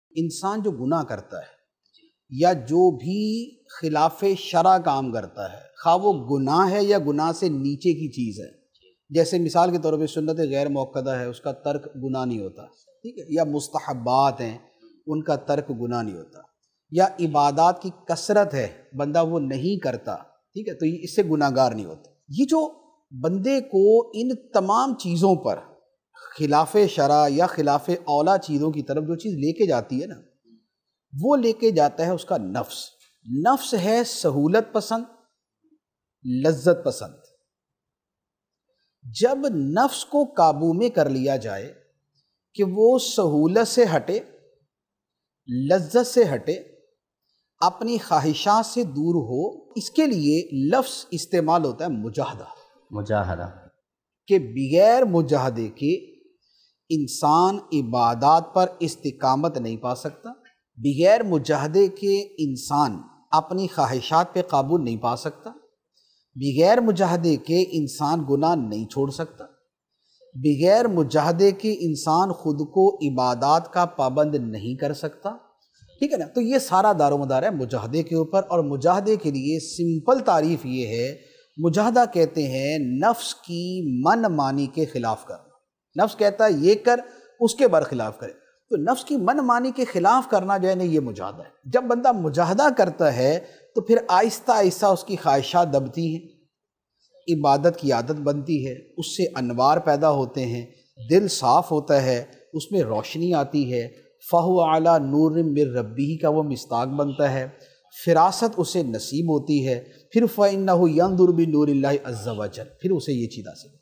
انسان جو گناہ کرتا ہے یا جو بھی خلاف شرع کام کرتا ہے، خواہ وہ گناہ ہے یا گناہ سے نیچے کی چیز ہے، جیسے مثال کے طور پہ سنت غیر موقدہ ہے، اس کا ترک گناہ نہیں ہوتا، ٹھیک ہے، یا مستحبات ہیں ان کا ترک گناہ نہیں ہوتا، یا عبادات کی کثرت ہے بندہ وہ نہیں کرتا، ٹھیک ہے، تو اس سے گناہ گار نہیں ہوتا۔ یہ جو بندے کو ان تمام چیزوں پر خلاف شرع یا خلاف اولا چیزوں کی طرف جو چیز لے کے جاتی ہے نا، وہ لے کے جاتا ہے اس کا نفس۔ نفس ہے سہولت پسند، لذت پسند۔ جب نفس کو قابو میں کر لیا جائے کہ وہ سہولت سے ہٹے، لذت سے ہٹے، اپنی خواہشات سے دور ہو، اس کے لیے لفظ استعمال ہوتا ہے مجاہدہ، کہ بغیر مجاہدے کے انسان عبادات پر استقامت نہیں پا سکتا، بغیر مجاہدے کے انسان اپنی خواہشات پہ قابو نہیں پا سکتا، بغیر مجاہدے کے انسان گناہ نہیں چھوڑ سکتا، بغیر مجاہدے کے انسان خود کو عبادات کا پابند نہیں کر سکتا، ٹھیک ہے نا۔ تو یہ سارا دار و مدار ہے مجاہدے کے اوپر، اور مجاہدے کے لیے سمپل تعریف یہ ہے، مجاہدہ کہتے ہیں نفس کی من مانی کے خلاف کرنا۔ نفس کہتا ہے یہ کر، اس کے برخلاف کرے، تو نفس کی من مانی کے خلاف کرنا جو ہے نا، یہ مجاہدہ ہے۔ جب بندہ مجاہدہ کرتا ہے تو پھر آہستہ آہستہ اس کی خواہشات دبتی ہیں، عبادت کی عادت بنتی ہے، اس سے انوار پیدا ہوتے ہیں، دل صاف ہوتا ہے، اس میں روشنی آتی ہے، فَهُوَ عَلَى نُورٍ مِّن رَبِّهِ کا وہ مصداق بنتا ہے، فراست اسے نصیب ہوتی ہے، پھر فَإِنَّهُ يَنظُرُ بِنُورِ اللَّهِ عَزَّ وَجَلَّ، پھر اسے یہ چیز حاصل